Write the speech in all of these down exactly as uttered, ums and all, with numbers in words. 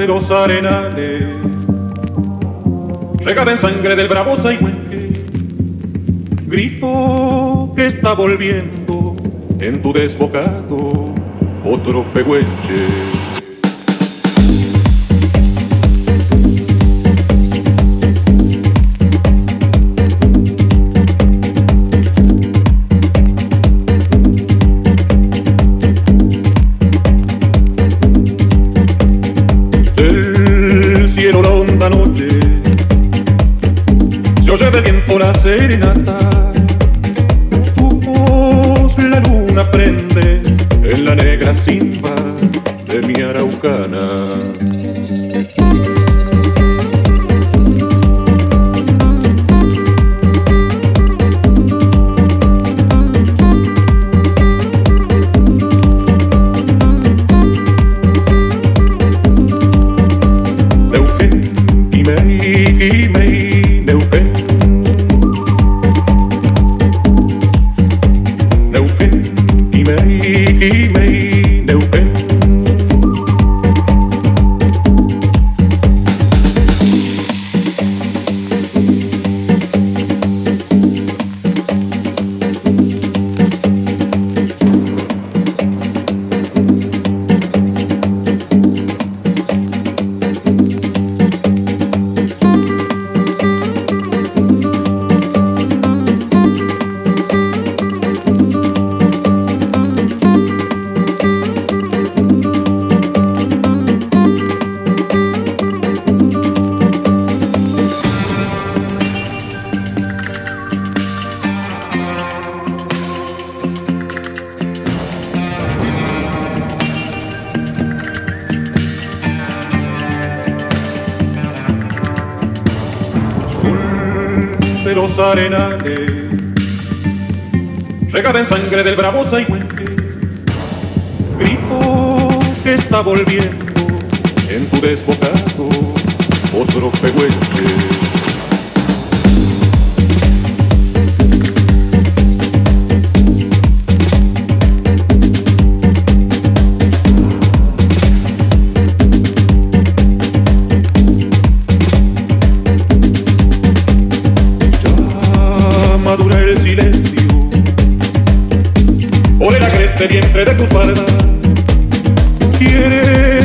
los arenales, regada en sangre del bravo Saigüenque, grito que está volviendo en tu desbocado otro pehuenche. Noche se oye de viento la serenata, tu voz la luna prende en la negra simba de mi araucana. De los arenales, regada en sangre del bravo Saigüenque, grito que está volviendo en tu desbocado otro pehuenche. Madura el silencio, ole la cresta vientre de tu espalda,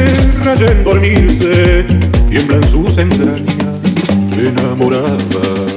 tierra ya en dormirse, tiemblan sus entrañas enamorada.